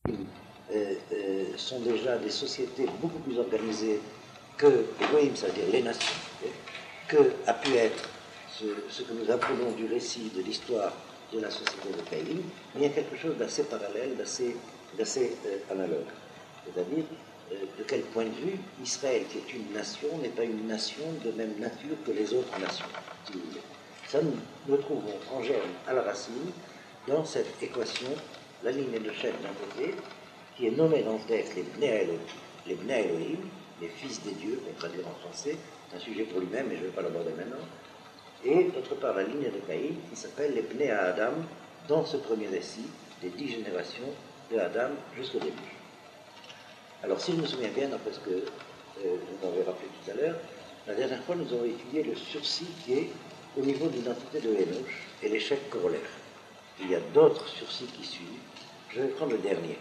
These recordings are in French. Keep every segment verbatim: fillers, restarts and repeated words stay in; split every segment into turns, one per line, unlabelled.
euh, euh, sont déjà des sociétés beaucoup plus organisées que Elohim, c'est-à-dire les nations, que a pu être ce, ce que nous appelons du récit de l'histoire de la société de Caïn, mais il y a quelque chose d'assez parallèle, d'assez, d'assez euh, analogue. C'est-à-dire, euh, de quel point de vue Israël, qui est une nation, n'est pas une nation de même nature que les autres nations, si vous voulez. Ça, nous le trouvons en germe, à la racine, dans cette équation, la lignée de Shem d'un côté, qui est nommée dans le texte les Bnei Elohim, les Bnei Elohim, les fils des dieux, qu'on traduit en français, c'est un sujet pour lui-même, mais je ne vais pas l'aborder maintenant, et d'autre part la lignée de Caïn, qui s'appelle les Bnei Adam, dans ce premier récit, des dix générations de Adam jusqu'au début. Alors, si je me souviens bien, d'après ce que euh, vous m'avez rappelé tout à l'heure, la dernière fois, nous avons étudié le sursis qui est au niveau de l'identité de Hénoch et l'échec corollaire. Il y a d'autres sursis qui suivent. Je vais prendre le dernier.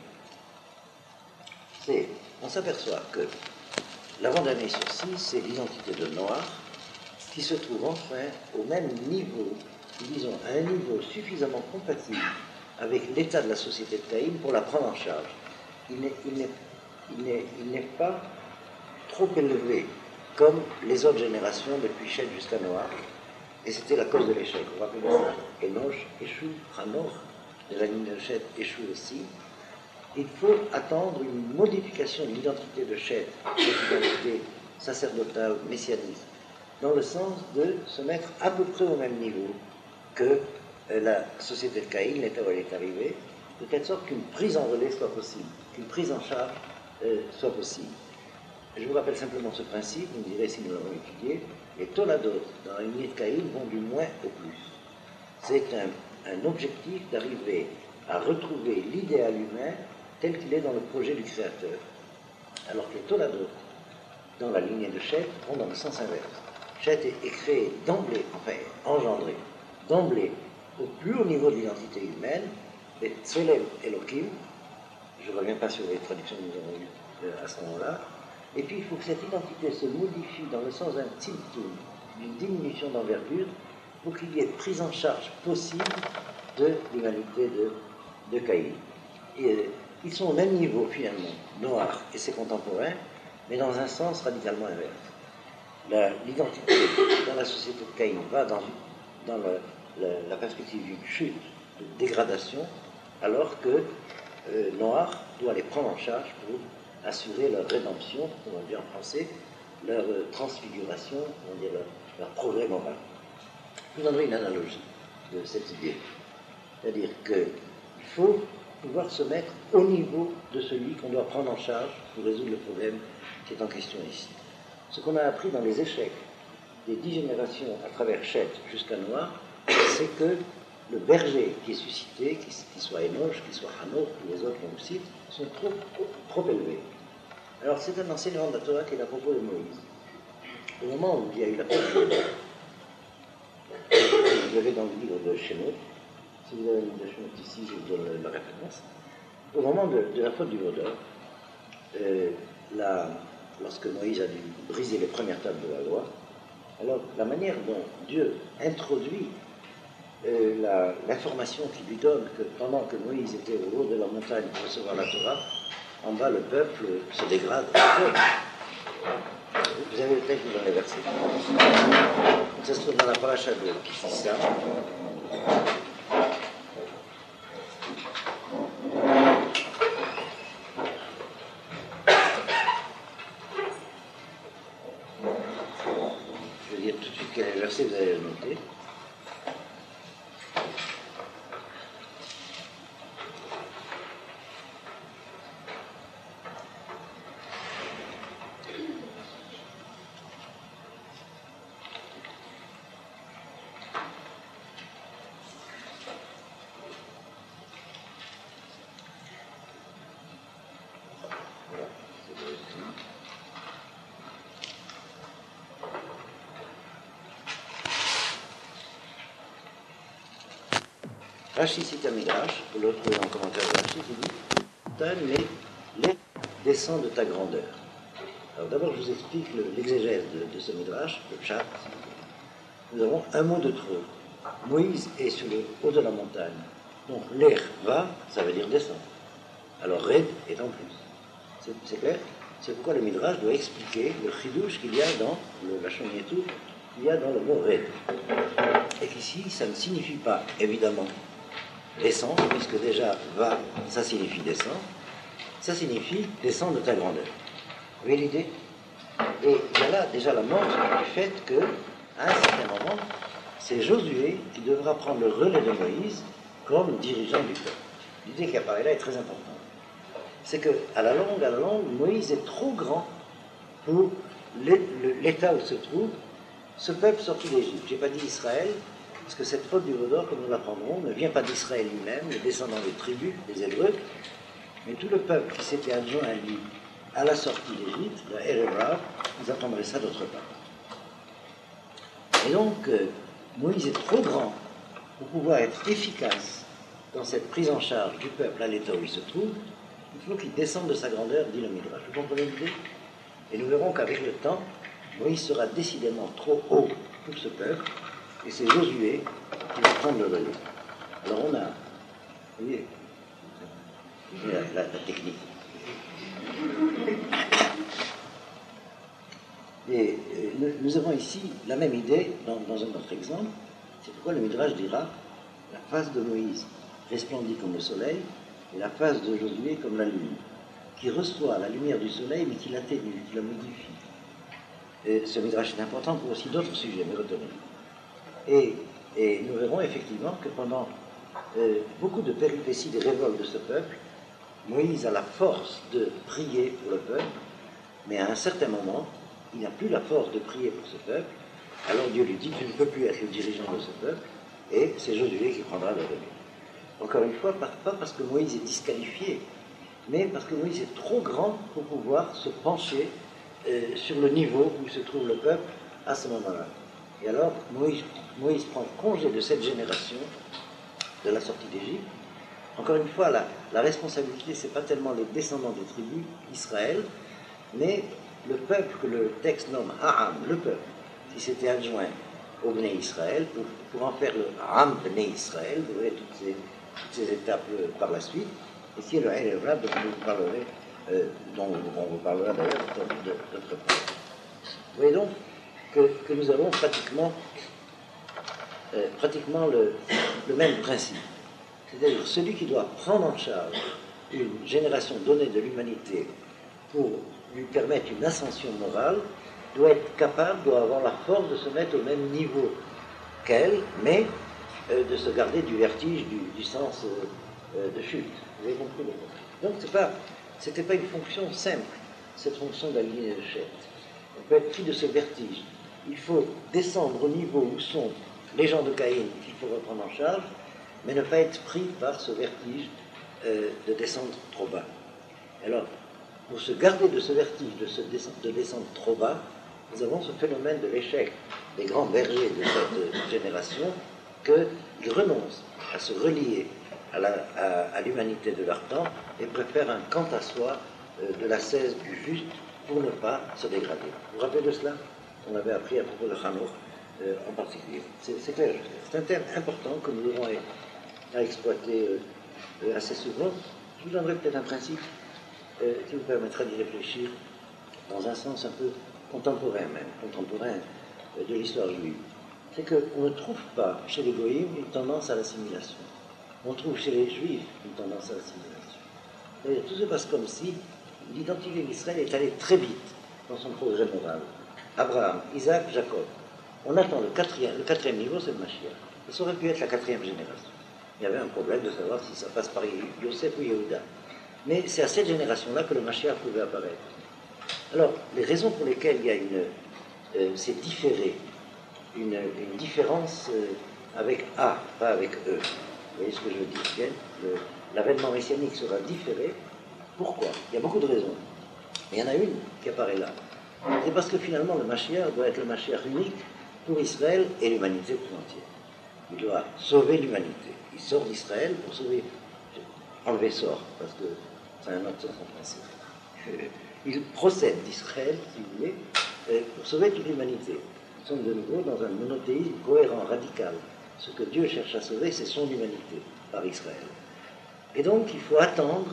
C'est, on s'aperçoit que l'avant-dernier sursis, c'est l'identité de Noach, qui se trouve enfin au même niveau, disons, à un niveau suffisamment compatible avec l'état de la société de Caïn pour la prendre en charge. Il n'est, il n'est, il n'est, il n'est pas trop élevé comme les autres générations depuis Shem jusqu'à Noach, et c'était la cause de l'échec. Vous vous rappelez de ça? Enoch échoue, Hanoch, de la ligne de Shem échoue aussi. Il faut attendre une modification de l'identité de Shem, cette identité sacerdotale, messianique, dans le sens de se mettre à peu près au même niveau que euh, la société de Caïn, l'état où elle est arrivée, de telle sorte qu'une prise en relais soit possible, qu'une prise en charge euh, soit possible. Je vous rappelle simplement ce principe, vous me direz si nous l'avons étudié, les toladot dans la lignée de Caïn vont du moins au plus. C'est un, un objectif d'arriver à retrouver l'idéal humain tel qu'il est dans le projet du Créateur. Alors que les toladot dans la lignée de Chet vont dans le sens inverse. Chet est, est créé d'emblée, enfin engendré, d'emblée au plus haut niveau de l'identité humaine, et Tselem Elohim, je ne reviens pas sur les traductions que nous avons eues à ce moment-là, et puis il faut que cette identité se modifie dans le sens d'un tzimtzum, d'une diminution d'envergure, pour qu'il y ait prise en charge possible de l'humanité de, de Caïn. Et, euh, ils sont au même niveau finalement, Noach et ses contemporains, mais dans un sens radicalement inverse. La, l'identité dans la société de Caïn va dans, dans le, la, la perspective d'une chute, de dégradation, alors que euh, Noach doit les prendre en charge pour assurer leur rédemption, comme on dit en français, leur euh, transfiguration, on dit leur, leur progrès moral. Je vous donnerai une analogie de cette idée. C'est-à-dire qu'il faut pouvoir se mettre au niveau de celui qu'on doit prendre en charge pour résoudre le problème qui est en question ici. Ce qu'on a appris dans les échecs des dix générations à travers Chet jusqu'à Noach, c'est que le berger qui est suscité, qu'il soit Enoch, qu'il soit Hanoch, que les autres l'ont aussi, sont trop, trop, trop élevés. Alors c'est un enseignement de la Torah qui est à propos de Moïse. Au moment où il y a eu la faute de Moïse, vous avez dans le livre de Shemot, si vous avez le livre de Shemot ici, je vous donne la référence. Au moment de, de la faute du Vaudor, euh, la, lorsque Moïse a dû briser les premières tables de la loi, alors la manière dont Dieu introduit euh, la, l'information qu'il lui donne que pendant que Moïse était au haut de la montagne pour recevoir la Torah, en bas le peuple se dégrade. Vous avez le texte dans les versets. Ça se trouve dans la paracha de Kifissa. Je vais dire tout de suite quel est le verset, vous allez le noter. Rashi cite un Midrash, vous le trouvez en commentaire de Rashi, qui dit les, les descends de ta grandeur. Alors d'abord, je vous explique le, l'exégèse de, de ce Midrash, le chat. Nous avons un mot de trop. Moïse est sur le haut de la montagne. Donc l'air va, ça veut dire descendre. Alors Red est en plus. C'est clair? C'est pourquoi le Midrash doit expliquer le chidouche qu'il y a dans le, la Shomietou, qu'il y a dans le mot Red. Et qu'ici, ça ne signifie pas, évidemment, descendre, puisque déjà va, ça signifie descendre, ça signifie descendre de ta grandeur. Vous voyez l'idée? Et il y a là déjà la montre du fait que, à un certain moment, c'est Josué qui devra prendre le relais de Moïse comme dirigeant du peuple. L'idée qui apparaît là est très importante. C'est qu'à la longue, à la longue, Moïse est trop grand pour l'état où se trouve ce peuple sorti d'Égypte. Je n'ai pas dit Israël, parce que cette faute du Vaudor, comme nous l'apprendrons, ne vient pas d'Israël lui-même, les descendants des tribus, des Hébreux, mais tout le peuple qui s'était adjoint à lui à la sortie d'Égypte, la Erev, nous apprendrez ça d'autre part. Et donc, euh, Moïse est trop grand pour pouvoir être efficace dans cette prise en charge du peuple à l'état où il se trouve. Il faut qu'il descende de sa grandeur, dit le Midrash. Vous comprenez l'idée? Et nous verrons qu'avec le temps, Moïse sera décidément trop haut pour ce peuple, et c'est Josué qui va prendre le relais. Alors on a, vous voyez, la, la, la technique. Et euh, nous avons ici la même idée dans, dans un autre exemple. C'est pourquoi le Midrash dira la face de Moïse resplendit comme le soleil, et la face de Josué comme la lune, qui reçoit la lumière du soleil, mais qui l'atténue, qui la modifie. Et ce Midrash est important pour aussi d'autres sujets, mais retenez. Et, et nous verrons effectivement que pendant euh, beaucoup de péripéties, des révoltes de ce peuple, Moïse a la force de prier pour le peuple, mais à un certain moment, il n'a plus la force de prier pour ce peuple. Alors Dieu lui dit, tu ne peux plus être le dirigeant de ce peuple, et c'est Josué qui prendra le relais. Encore une fois, pas parce que Moïse est disqualifié, mais parce que Moïse est trop grand pour pouvoir se pencher euh, sur le niveau où se trouve le peuple à ce moment-là. Et alors, Moïse, Moïse prend congé de cette génération de la sortie d'Égypte. Encore une fois, la, la responsabilité, ce n'est pas tellement les descendants des tribus d'Israël, mais le peuple que le texte nomme Ha'am, le peuple, qui s'était adjoint au Bnei Israël, pour, pour en faire le Ha'am Bnei Israël, vous verrez toutes ces, toutes ces étapes euh, par la suite, et qui est le Erev dont vous parlerez, euh, dont on vous parlera d'ailleurs d'autre part. Vous voyez donc que, que nous avons pratiquement, euh, pratiquement le, le même principe. C'est-à-dire celui qui doit prendre en charge une génération donnée de l'humanité pour lui permettre une ascension morale, doit être capable, doit avoir la force de se mettre au même niveau qu'elle, mais euh, de se garder du vertige, du, du sens euh, de chute. Vous avez compris le mot. Donc c'est pas, c'était pas une fonction simple, cette fonction d'aligner les chaînes. On peut être pris de ce vertige. Il faut descendre au niveau où sont les gens de Caïn qu'il faut reprendre en charge, mais ne pas être pris par ce vertige euh, de descendre trop bas. Alors, pour se garder de ce vertige de, se descendre, de descendre trop bas, nous avons ce phénomène de l'échec des grands bergers de cette génération, qu'ils renoncent à se relier à, la, à, à l'humanité de leur temps et préfèrent un quant à soi euh, de l'ascèse du juste pour ne pas se dégrader. Vous vous rappelez de cela? On avait appris à propos de Hanoch euh, en particulier. C'est, c'est clair, c'est un thème important que nous devons à exploiter euh, euh, assez souvent. Je vous donnerai peut-être un principe euh, qui vous permettra d'y réfléchir dans un sens un peu contemporain même, contemporain euh, de l'histoire juive. C'est qu'on ne trouve pas chez les goïms une tendance à l'assimilation. On trouve chez les juifs une tendance à l'assimilation. C'est-à-dire, tout se passe comme si l'identité d'Israël est allée très vite dans son progrès moral. Abraham, Isaac, Jacob. On attend le quatrième, le quatrième niveau, c'est le Mashiach. Ça aurait pu être la quatrième génération. Il y avait un problème de savoir si ça passe par Yosef ou Yehuda. Mais c'est à cette génération-là que le Mashiach pouvait apparaître. Alors, les raisons pour lesquelles il y a une... Euh, c'est différé, une, une différence euh, avec A, pas avec E. Vous voyez ce que je veux dire, bien? Le, l'avènement messianique sera différé. Pourquoi? Il y a beaucoup de raisons. Mais il y en a une qui apparaît là. C'est parce que finalement, le Mashiach doit être le Mashiach unique pour Israël et l'humanité tout entière. Il doit sauver l'humanité. Il sort d'Israël pour sauver, enlever sort, parce que c'est un autre sens en principe. Il procède d'Israël, si vous voulez, pour sauver toute l'humanité. Nous sommes de nouveau dans un monothéisme cohérent, radical. Ce que Dieu cherche à sauver, c'est son humanité, par Israël. Et donc, il faut attendre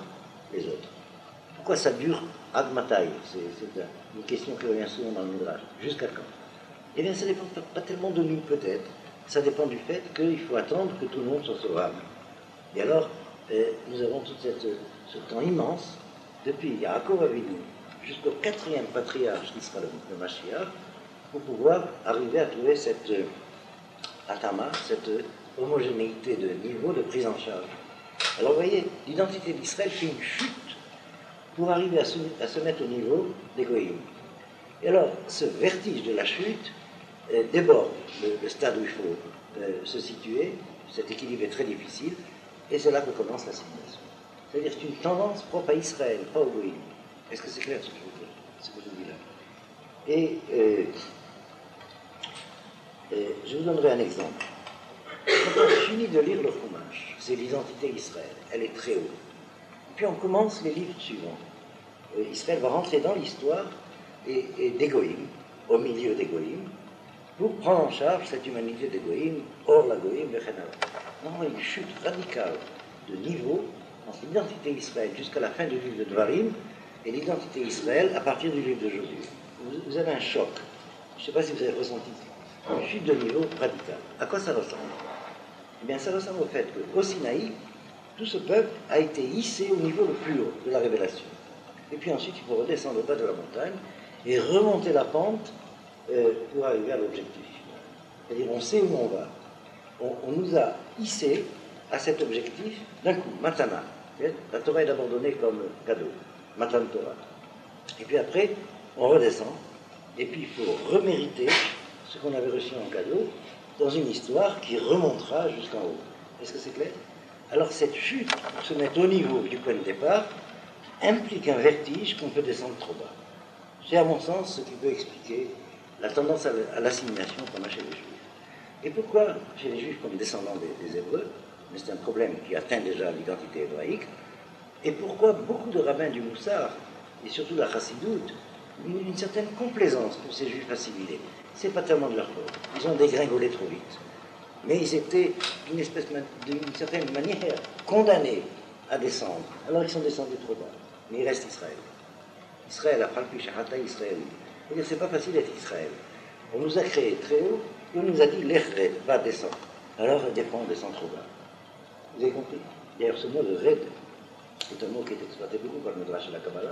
les autres. Pourquoi ça dure ad matai? C'est une question qui revient souvent dans le Midrash. Jusqu'à quand? Eh bien, ça ne dépend pas tellement de nous, peut-être. Ça dépend du fait qu'il faut attendre que tout le monde soit sauvable. Et alors, euh, nous avons tout cette, ce temps immense, depuis Yaakov Avinu jusqu'au quatrième patriarche qui sera le, le Mashiach, pour pouvoir arriver à trouver cette euh, atama, cette euh, homogénéité de niveau de prise en charge. Alors, vous voyez, l'identité d'Israël fait une chute pour arriver à se, à se mettre au niveau des goïms. Et alors, ce vertige de la chute euh, déborde le, le stade où il faut euh, se situer. Cet équilibre est très difficile, et c'est là que commence l'assimilation. C'est-à-dire que c'est une tendance propre à Israël, pas au goïm. Est-ce que c'est clair ce que je veux dire, ce que je dis là? Et euh, euh, je vous donnerai un exemple. Quand on finit de lire le Chumash, c'est l'identité d'Israël, elle est très haute. Puis on commence les livres suivants. Euh, Israël va rentrer dans l'histoire et, et des goïms, au milieu des goïms, pour prendre en charge cette humanité des goïms, hors la goïm, le chénal. Non, une chute radicale de niveau entre l'identité d'Israël jusqu'à la fin du livre de Dvarim et l'identité d'Israël à partir du livre de Josué. Vous, vous avez un choc. Je ne sais pas si vous avez ressenti une chute de niveau radicale. À quoi ça ressemble? Eh bien, ça ressemble au fait qu'au Sinaï, tout ce peuple a été hissé au niveau le plus haut de la révélation. Et puis ensuite, il faut redescendre au bas de la montagne et remonter la pente euh, pour arriver à l'objectif. C'est-à-dire, on sait où on va. On, on nous a hissés à cet objectif d'un coup, matana. La Torah est d'abord donnée comme cadeau, matan Torah. Et puis après, on redescend, et puis il faut remériter ce qu'on avait reçu en cadeau dans une histoire qui remontera jusqu'en haut. Est-ce que c'est clair? Alors cette chute, pour se mettre au niveau du point de départ, implique un vertige qu'on peut descendre trop bas. C'est à mon sens ce qui peut expliquer la tendance à l'assimilation qu'on a chez les Juifs. Et pourquoi chez les Juifs comme descendants des, des Hébreux, mais c'est un problème qui atteint déjà l'identité hébraïque, et pourquoi beaucoup de rabbins du Moussar, et surtout la Chassidoute, une, une certaine complaisance pour ces Juifs assimilés. C'est pas tellement de leur faute. Ils ont dégringolé trop vite. Mais ils étaient d'une espèce, d'une certaine manière condamnés à descendre. Alors ils sont descendus trop bas. Mais il reste Israël. Israël a falpi shahata Israël. C'est-à-dire c'est pas facile d'être Israël. On nous a créé très haut et on nous a dit l'Echred va descendre. Alors des fois on descend trop bas. Vous avez compris? D'ailleurs ce mot de Red est un mot qui est exploité beaucoup par le Midrash et la Kabbalah.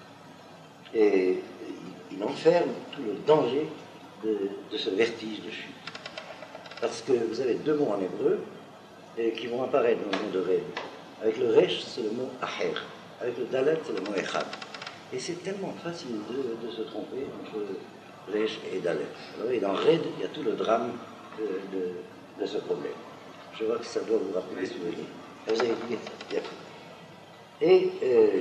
Et il enferme tout le danger de, de ce vertige de chute. Parce que vous avez deux mots en hébreu et qui vont apparaître dans le mot de Red. Avec le Resh, c'est le mot Aher. Avec le Dalet, c'est le mot Echad. Et c'est tellement facile de, de se tromper entre Resh et Dalet. Alors, et dans Red, il y a tout le drame de, de, de ce problème. Je vois que ça doit vous rappeler des souvenirs. Et vous avez dit, il y a Et euh,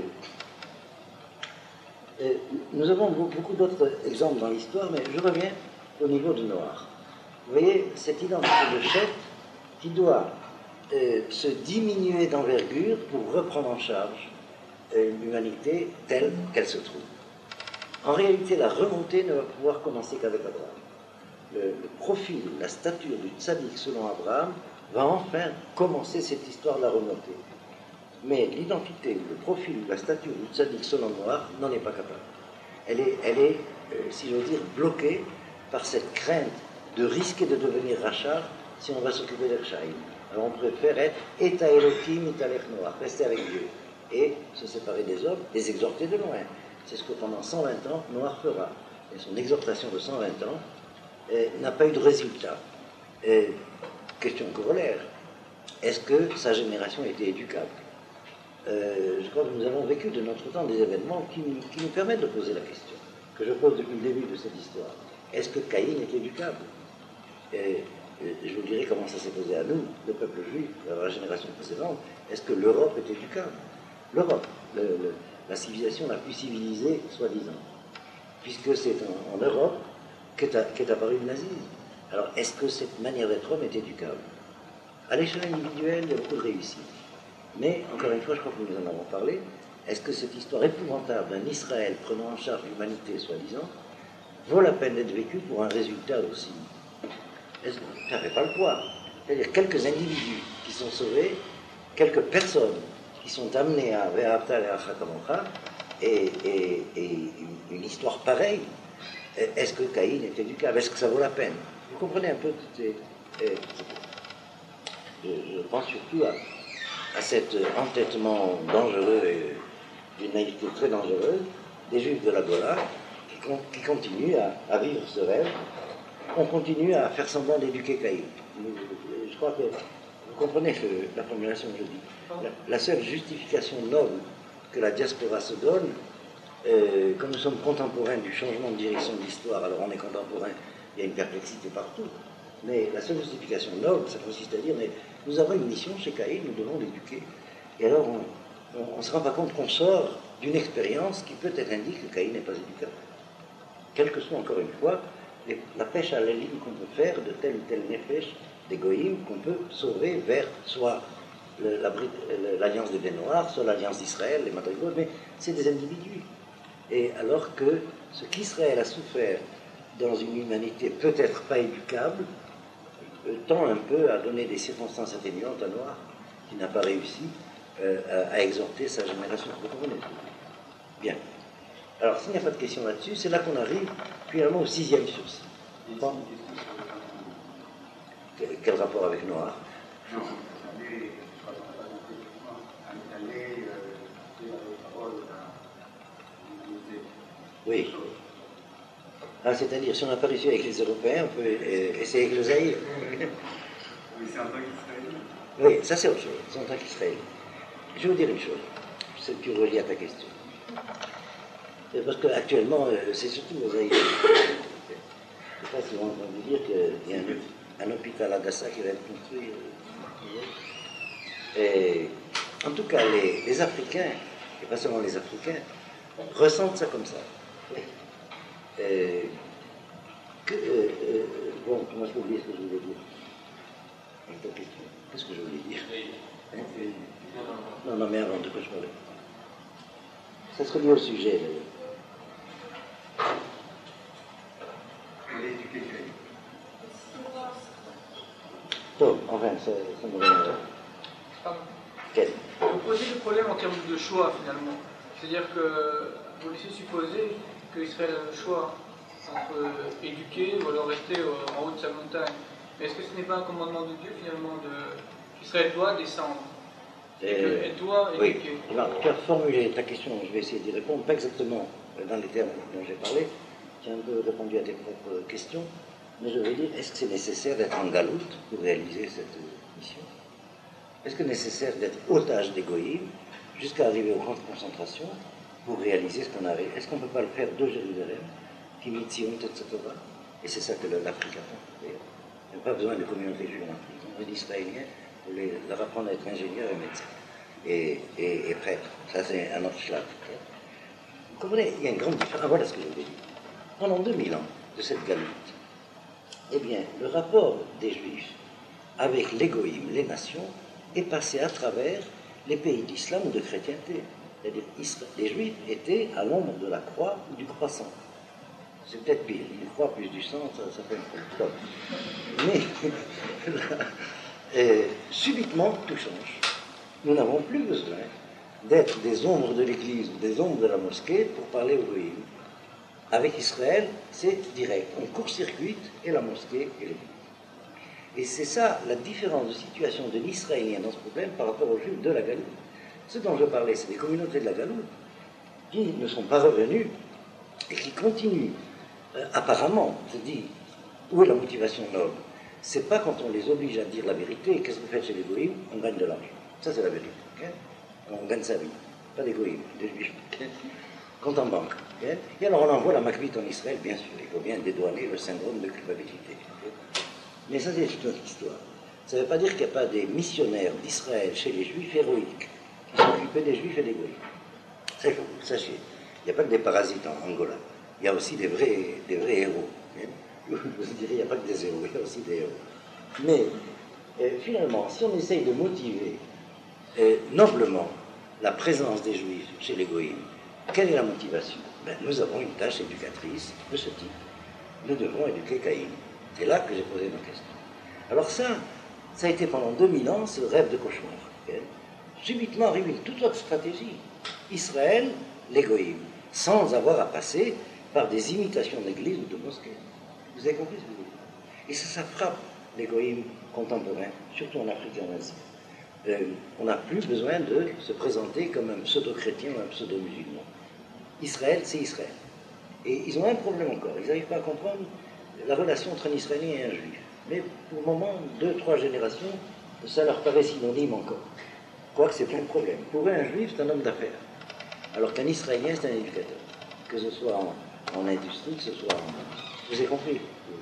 euh, nous avons beaucoup d'autres exemples dans l'histoire, mais je reviens au niveau du Noir. Vous voyez, cette identité de chef qui doit euh, se diminuer d'envergure pour reprendre en charge euh, l'humanité telle qu'elle se trouve. En réalité, la remontée ne va pouvoir commencer qu'avec Abraham. Le, le profil, la stature du tzaddik selon Abraham va enfin commencer cette histoire de la remontée. Mais l'identité, le profil, la stature du tzaddik selon Noir n'en est pas capable. Elle est, elle est euh, si j'ose dire, bloquée par cette crainte de risquer de devenir rachar si on va s'occuper d'Ershaïm. Alors on préfère être Eta Elohim, Eta Lech Noach, rester avec Dieu et se séparer des hommes, les exhorter de loin. C'est ce que pendant cent vingt ans Noach fera. Et son exhortation de cent vingt ans euh, n'a pas eu de résultat. Et, question corollaire, est-ce que sa génération était éducable? euh, Je crois que nous avons vécu de notre temps des événements qui, qui nous permettent de poser la question, que je pose depuis le début de cette histoire. Est-ce que Caïn est éducable? Et, et je vous dirai comment ça s'est posé à nous, le peuple juif, la génération précédente. Est-ce que l'Europe est éducable? L'Europe, le, le, la civilisation la plus civilisée, soi-disant, puisque c'est en, en Europe qu'est, qu'est apparu le nazisme. Alors, est-ce que cette manière d'être homme est éducable? À l'échelle individuelle, il y a beaucoup de réussite. Mais, encore une fois, je crois que nous en avons parlé, est-ce que cette histoire épouvantable d'un Israël prenant en charge l'humanité, soi-disant, vaut la peine d'être vécue pour un résultat aussi? Est-ce que ça ne fait pas le poids? C'est-à-dire quelques individus qui sont sauvés, quelques personnes qui sont amenés à Ve'ahavta l'Erecha kamocha, et, et, et une, une histoire pareille, est-ce que Caïn est éducable? Est-ce que ça vaut la peine? Vous comprenez un peu toutes ces... Euh, je, je pense surtout à, à cet entêtement dangereux, et d'une naïveté très dangereuse, des Juifs de la Gola, qui, con, qui continuent à, à vivre ce rêve. On continue à faire semblant d'éduquer Caïn. Je crois que vous comprenez le, la formulation que je dis. La, la seule justification noble que la diaspora se donne, euh, comme nous sommes contemporains du changement de direction de l'histoire, alors on est contemporains, il y a une perplexité partout, mais la seule justification noble, ça consiste à dire, mais nous avons une mission chez Caïn, nous devons l'éduquer. Et alors on ne se rend pas compte qu'on sort d'une expérience qui peut-être indique que Caïn n'est pas éducable. Quelle que soit encore une fois les, la pêche à la ligne qu'on peut faire de telle ou telle nefesh d'égoïme qu'on peut sauver vers soit le, la, l'alliance des Bnei Noach, soit l'alliance d'Israël, les Madrigot, mais c'est des individus. Et alors que ce qu'Israël a souffert dans une humanité peut-être pas éducable, tend un peu à donner des circonstances atténuantes à Noach, qui n'a pas réussi euh, à, à exhorter sa génération. Vous comprenez? Bien. Alors, s'il n'y a pas de question là-dessus, c'est là qu'on arrive finalement au sixième source. Bon. Quel rapport avec Noach?
Non,
oui. Ah, c'est-à-dire, si on n'a pas réussi avec les Européens, on peut euh, essayer avec le Zaïre.
Oui, c'est en tant qu'Israélien.
Oui, ça c'est autre chose, c'est en tant qu'Israélien. Je vais vous dire une chose, c'est que tu relis à ta question. Parce qu'actuellement, euh, c'est surtout aux Zaïre. Je ne sais pas si on va vous dire qu'il y a un, un hôpital à Dassa qui va être construit. Et, en tout cas, les, les Africains, et pas seulement les Africains, ressentent ça comme ça. Euh, que, euh, euh, bon, comment je peux oublier ce que je voulais dire? Qu'est-ce que je voulais dire? Hein? Non, non, mais avant, de quoi je parlais? Ça serait lié au sujet, d'ailleurs. Tom, enfin, ça, ça me revient.
Pardon.
Quel?
Vous posez le problème en termes de choix, finalement. C'est-à-dire que vous laissez supposer qu'Israël a le choix entre éduquer ou alors rester en haut de sa montagne. Mais est-ce que ce n'est pas un commandement de Dieu, finalement, de... qu'Israël doit descendre et
euh,
qu'elle doit éduquer?
Oui. Alors, tu as formulé ta question, je vais essayer d'y répondre, pas exactement dans les termes dont j'ai parlé. Tu as un peu répondu à tes propres questions, mais je veux dire, est-ce que c'est nécessaire d'être en galoute pour réaliser cette mission? Est-ce que c'est nécessaire d'être otage d'égoïsme jusqu'à arriver aux camps de concentration pour réaliser ce qu'on arrive? Est-ce qu'on ne peut pas le faire de Jérusalem, qui mit Sion, et cetera? Et c'est ça que l'Afrique attend. Il n'y a pas besoin de communauté juive en Afrique. On veut d'Israéliens pour les, leur apprendre à être ingénieurs et médecins et, et, et prêtres. Ça, c'est un autre schlag. Vous comprenez? Il y a une grande différence. Ah, voilà ce que je voulais dire. Pendant deux mille ans de cette galoute, eh bien, le rapport des Juifs avec l'égoïme, les nations, est passé à travers les pays d'islam ou de chrétienté. C'est-à-dire les Juifs étaient à l'ombre de la croix ou du croissant. C'est peut-être pire, une croix plus du sang, ça, ça fait un peu de Mais là, euh, subitement, tout change. Nous n'avons plus besoin d'être des ombres de l'Église ou des ombres de la mosquée pour parler au goïm. Avec Israël, c'est direct. On court-circuite et la mosquée et l'Église. Et c'est ça la différence de situation de l'Israélien dans ce problème par rapport aux Juifs de la Galoute. Ce dont je parlais, c'est des communautés de la Galoute qui ne sont pas revenues et qui continuent. Euh, apparemment, je dis, où est la motivation noble? C'est pas quand on les oblige à dire la vérité. Qu'est-ce que vous faites chez les goïms? On gagne de l'argent. Ça, c'est la vérité. Okay? On gagne sa vie. Pas des goïms, des juifs. Okay? Compte en banque. Okay? Et alors, on envoie la Macbeth en Israël, bien sûr. Il faut bien dédouaner le syndrome de culpabilité. Okay? Mais ça, c'est une autre histoire. Ça ne veut pas dire qu'il n'y a pas des missionnaires d'Israël chez les juifs héroïques qui s'occupaient des juifs et des goïms. Ça, il faut que vous sachiez. Il n'y a pas que des parasites en Angola. Il y a aussi des vrais, des vrais héros. Je vous dirais, il n'y a pas que des héros, il y a aussi des héros. Mais euh, finalement, si on essaye de motiver euh, noblement la présence des Juifs chez les goïms, quelle est la motivation? Ben, nous avons une tâche éducatrice de ce type. Nous devons éduquer Caïn. C'est là que j'ai posé ma question. Alors ça, ça a été pendant deux mille ans ce rêve de cauchemar. Okay? subitement ruine toute votre stratégie. Israël, l'égoïme, sans avoir à passer par des imitations d'églises ou de mosquées. Vous avez compris ce que je veux dire? Et ça, ça frappe l'égoïme contemporain, surtout en Afrique et en Asie. Euh, on n'a plus besoin de se présenter comme un pseudo-chrétien ou un pseudo-musulman. Israël, c'est Israël. Et ils ont un problème encore. Ils n'arrivent pas à comprendre la relation entre un Israélien et un Juif. Mais pour le moment, deux, trois générations, ça leur paraît synonyme encore. Quoique c'est plein de problèmes. Pour eux, un Juif, c'est un homme d'affaires. Alors qu'un Israélien, c'est un éducateur. Que ce soit en, en industrie, que ce soit en... Vous avez compris?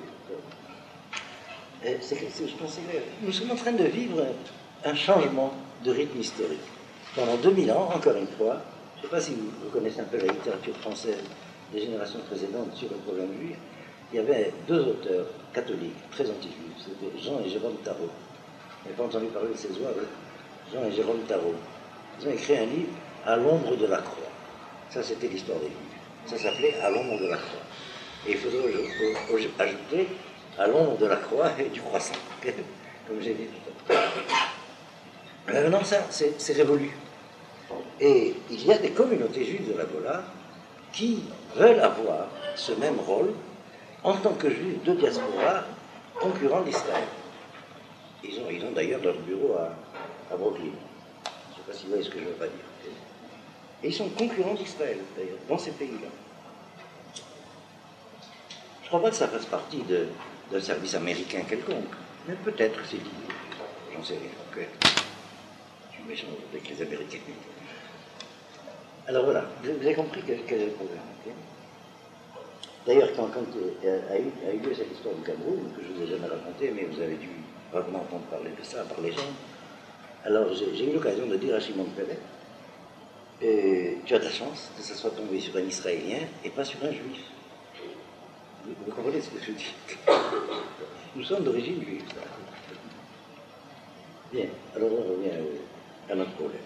C'est, c'est, je pense que nous sommes en train de vivre un changement de rythme historique. Pendant deux mille ans, encore une fois, je ne sais pas si vous, vous connaissez un peu la littérature française des générations précédentes sur le problème juif, il y avait deux auteurs catholiques très anti-juifs, c'était Jean et Jérôme Tarot. Vous n'avez pas entendu parler de ces oies, Jean et Jérôme Tarot. Ils ont écrit un livre à l'ombre de la croix. Ça, c'était l'histoire des juifs. Ça s'appelait À l'ombre de la croix. Et il faudrait ajouter à l'ombre de la croix et du croissant, comme j'ai dit tout à l'heure. Maintenant, ça, c'est, c'est révolu. Et il y a des communautés juives de la Gola qui veulent avoir ce même rôle en tant que juifs de diaspora concurrents d'Israël. Ils ont, ils ont d'ailleurs leur bureau à, à Brooklyn. Je ne sais pas si vous voyez ce que je veux pas dire. Et ils sont concurrents d'Israël, d'ailleurs, dans ces pays-là. Je ne crois pas que ça fasse partie de, d'un service américain quelconque, mais peut-être c'est dit. J'en sais rien. Okay. Je suis méchant avec les Américains. Alors voilà, vous avez compris quel, quel est le problème. Okay. D'ailleurs, quand, quand euh, a, eu, a eu lieu cette histoire du Cameroun, que je ne vous ai jamais racontée, mais vous avez dû vraiment entendre parler de ça par les gens, alors j'ai, j'ai eu l'occasion de dire à Shimon Peres, euh, tu as de la chance que ça soit tombé sur un Israélien et pas sur un Juif. Vous, vous comprenez ce que je dis? Nous sommes d'origine juive. Bien, alors on revient à notre problème.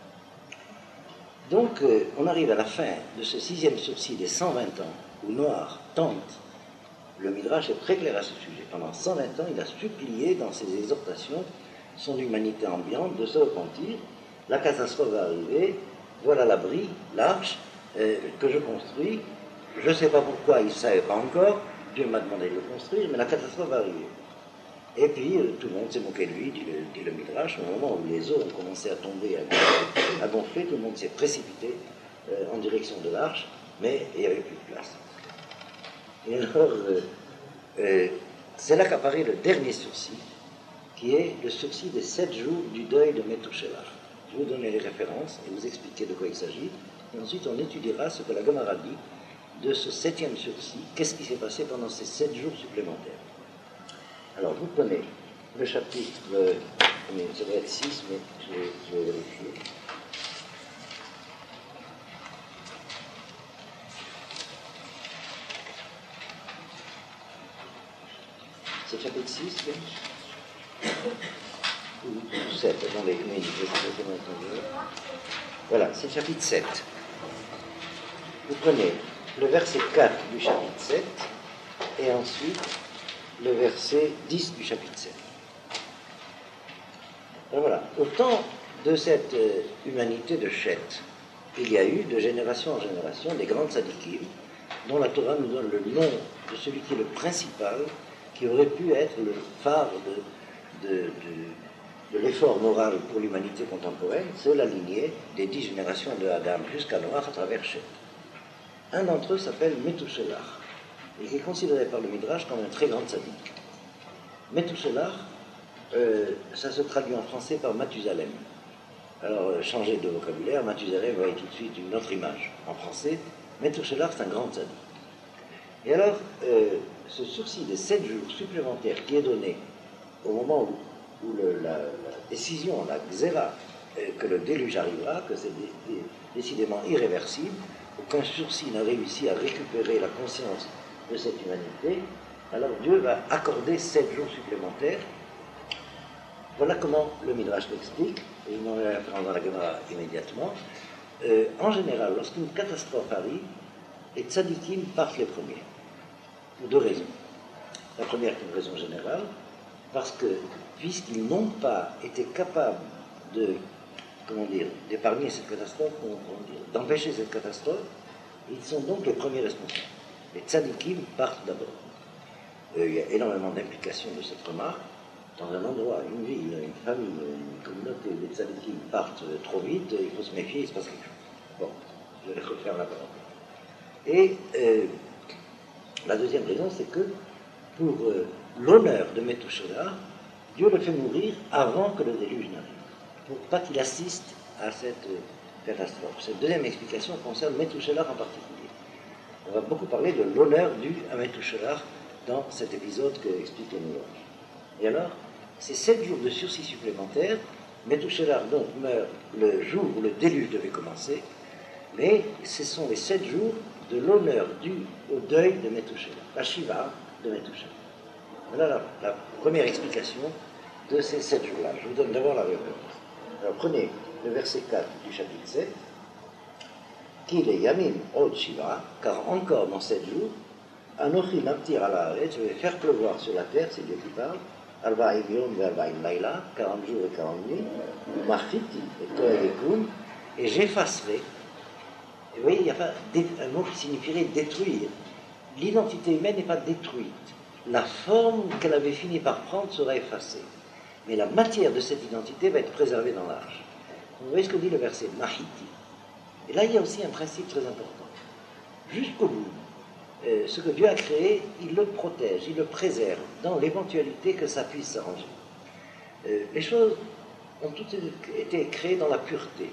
Donc, euh, on arrive à la fin de ce sixième sursis des cent vingt ans où Noach tente. Le Midrash est très clair à ce sujet. Pendant cent vingt ans, il a supplié dans ses exhortations son humanité ambiante de se repentir. La catastrophe va arriver. Voilà l'abri, l'arche euh, que je construis. Je ne sais pas pourquoi, il ne savait pas encore. Dieu m'a demandé de le construire, mais la catastrophe va arriver. Et puis, euh, tout le monde s'est moqué de lui, dit le, dit le Midrash. Au moment où les eaux ont commencé à tomber, à gonfler, à gonfler tout le monde s'est précipité euh, en direction de l'arche, mais il n'y avait plus de place. Et alors, euh, euh, c'est là qu'apparaît le dernier sursis, qui est le sursis des sept jours du deuil de Methuselah. Je vais vous donner les références et vous expliquer de quoi il s'agit. Et ensuite, on étudiera ce que la Gemara dit de ce septième sursis. Qu'est-ce qui s'est passé pendant ces sept jours supplémentaires? Alors, vous prenez le chapitre, euh, mais ça doit être six, mais je vais, je vais vérifier. C'est le chapitre six, oui. Ou sept, attendez, mais je vais vous entendu. Voilà, c'est le chapitre sept. Vous prenez le verset quatre du chapitre sept, et ensuite le verset dix du chapitre sept. Alors voilà, au temps de cette euh, humanité de Chet, il y a eu de génération en génération des grandes tzadikim, dont la Torah nous donne le nom de celui qui est le principal, qui aurait pu être le phare de, de, de, de l'effort moral pour l'humanité contemporaine. C'est la lignée des dix générations de Adam jusqu'à Noach à travers Chet. Un d'entre eux s'appelle Methuselah, et qui est considéré par le Midrash comme un très grand tzaddik. Methuselah, euh, ça se traduit en français par Mathusalem. Alors, euh, changez de vocabulaire, Mathusalem, vous voyez tout de suite une autre image. En français, Methuselah, c'est un grand tzaddik. Et alors, euh, ce sursis des sept jours supplémentaires qui est donné au moment où, où le, la, la décision, la xéra, euh, que le déluge arrivera, que c'est dé, dé, décidément irréversible, aucun sursis n'a réussi à récupérer la conscience de cette humanité, alors Dieu va accorder sept jours supplémentaires. Voilà comment le Midrash l'explique, et il m'en va apprendre dans la Gemara immédiatement. Euh, en général, lorsqu'une catastrophe arrive, les tzadikim partent les premiers, pour deux raisons. La première est une raison générale, parce que, puisqu'ils n'ont pas été capables de comment dire, d'épargner cette catastrophe, comment dire, d'empêcher cette catastrophe. Ils sont donc les premiers responsables. Les tzadikim partent d'abord. Euh, il y a énormément d'implications de cette remarque. Dans un endroit, une ville, une famille, une communauté, les tzadikim partent trop vite, il faut se méfier, il se passe quelque chose. Bon, je vais refaire la parole. Et euh, la deuxième raison, c'est que pour euh, l'honneur de Methuselah, Dieu le fait mourir avant que le déluge n'arrive, pour pas qu'il assiste à cette euh, catastrophe. Cette deuxième explication concerne Methuselah en particulier. On va beaucoup parler de l'honneur dû à Methuselah dans cet épisode que explique le Midrash. Et alors, ces sept jours de sursis supplémentaires, Methuselah donc meurt le jour où le déluge devait commencer, mais ce sont les sept jours de l'honneur dû au deuil de Methuselah, la Shiva de Methuselah. Voilà la, la première explication de ces sept jours-là. Je vous donne d'abord la réponse. Alors prenez le verset quatre du chapitre sept. Qu'il est Yamim Od Shiva, car encore dans sept jours, Anochi Mamtir ala Haaretz, je vais faire pleuvoir sur la terre, c'est Dieu qui parle, Arbaim Yom ve'Arbaim Laila, quarante jours et quarante nuits, Machiti et Toeyekum, et j'effacerai. Et vous voyez, il n'y a pas un mot qui signifierait détruire. L'identité humaine n'est pas détruite. La forme qu'elle avait fini par prendre sera effacée. Mais la matière de cette identité va être préservée dans l'arche. Vous voyez ce que dit le verset Mahiti. Et là, il y a aussi un principe très important. Jusqu'au bout, euh, ce que Dieu a créé, il le protège, il le préserve, dans l'éventualité que ça puisse s'arranger. Euh, les choses ont toutes été créées dans la pureté.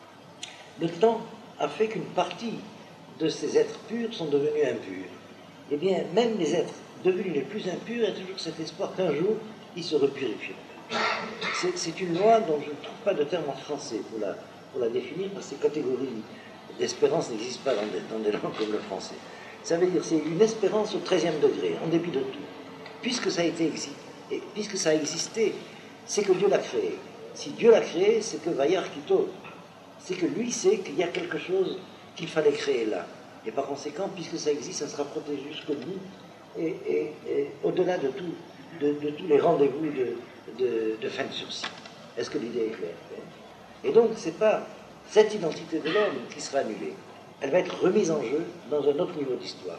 Le temps a fait qu'une partie de ces êtres purs sont devenus impurs. Eh bien, même les êtres devenus les plus impurs, il y a toujours cet espoir qu'un jour, ils se repurifieront. C'est, c'est une loi dont je ne trouve pas de terme en français pour la, pour la définir, parce que ces catégories d'espérance n'existent pas dans des, dans des langues comme le français. Ça veut dire c'est une espérance au treizième degré, en dépit de tout. Puisque ça a été et puisque ça a existé, c'est que Dieu l'a créé. Si Dieu l'a créé, c'est que Vayar Kito, c'est que lui sait qu'il y a quelque chose qu'il fallait créer là. Et par conséquent, puisque ça existe, ça sera protégé jusqu'au bout, et, et, et au-delà de, tout, de, de tous les rendez-vous de, de, de fin de sursis. Est-ce que l'idée est claire? Et donc, ce n'est pas cette identité de l'homme qui sera annulée. Elle va être remise en jeu dans un autre niveau d'histoire.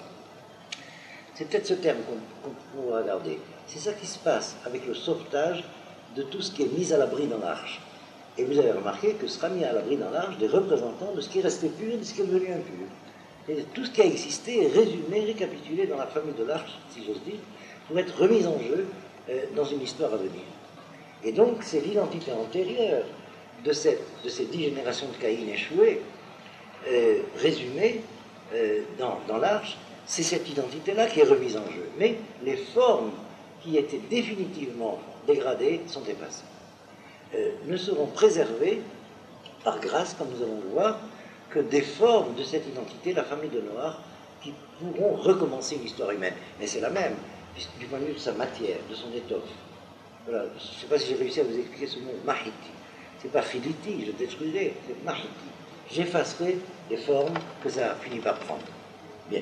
C'est peut-être ce terme qu'on, qu'on pourra regarder. C'est ça qui se passe avec le sauvetage de tout ce qui est mis à l'abri dans l'arche. Et vous avez remarqué que sera mis à l'abri dans l'arche des représentants de ce qui est resté pur et de ce qui est devenu impur. Et tout ce qui a existé est résumé, récapitulé dans la famille de l'arche, si j'ose dire, pour être remis en jeu euh, dans une histoire à venir. Et donc, c'est l'identité antérieure de, cette, de ces dix générations de Caïn échouées, euh, résumée euh, dans, dans l'arche, c'est cette identité-là qui est remise en jeu. Mais les formes qui étaient définitivement dégradées sont effacées. Euh, ne seront préservées, par grâce, comme nous allons le voir, que des formes de cette identité, la famille de Noach, qui pourront recommencer une histoire humaine. Mais c'est la même, du point de vue de sa matière, de son étoffe. Voilà. Je ne sais pas si j'ai réussi à vous expliquer ce mot, mahiti. Ce n'est pas filiti, je détruirai, c'est mahiti. J'effacerai les formes que ça a fini par prendre. Bien.